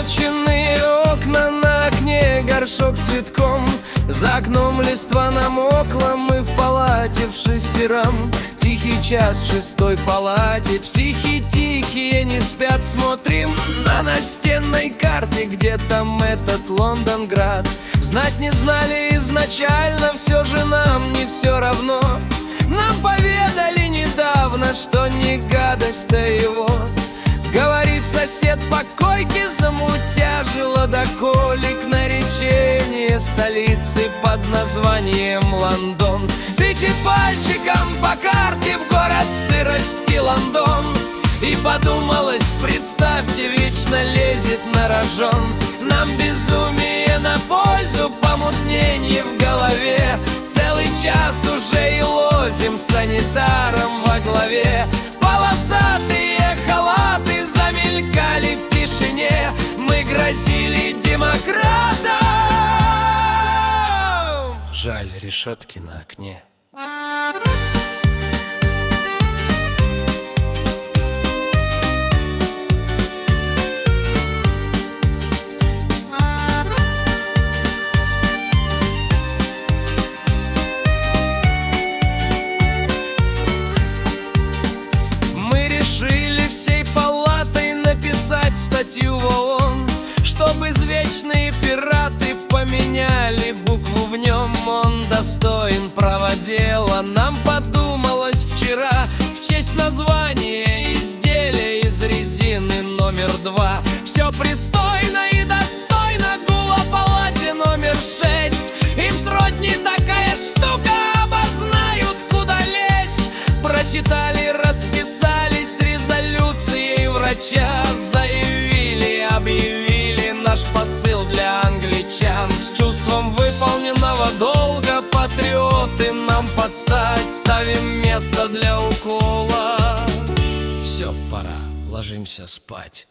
заколоченные окна, на окне горшок с цветком. За окном листва намокла, мы в палате вшестером. Тихий час в 6-й палате, психи тихие не спят. Смотрим на настенной карте, где там этот Лондонград. Знать не знали изначально, все же нам не все равно. Нам поведали недавно, что не гадость-то его. Говорит сосед по койке, замутяжила доколик наречение столицы под названием Лондон. Тычет пальчиком по карте в город сырости Лондон. И подумалось, представьте, вечно лезет на рожон. Нам безумие на пользу, помутнение в голове. Целый час уже и лозим санитаром во главе. Полосатые халаты замелькали в тишине. Мы грозили демократам. Жаль, решетки на окне. Решили всей палатой написать статью в ООН, чтобы извечные пираты поменяли букву в нем. Он достоин права дела. Нам подумалось вчера, в честь названия изделия из резины номер 2. Все пристойно и достойно, гула в палате номер 6. Им сродни такая штука, обознают, куда лезть. Прочитали, расписались резолюцией врача. Заявили, объявили наш посыл для англичан. С чувством выполненного долга патриоты нам подстать. Ставим место для укола. Все, пора, ложимся спать.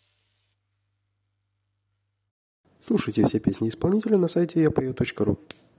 Слушайте все песни исполнителя на сайте yapою.ru.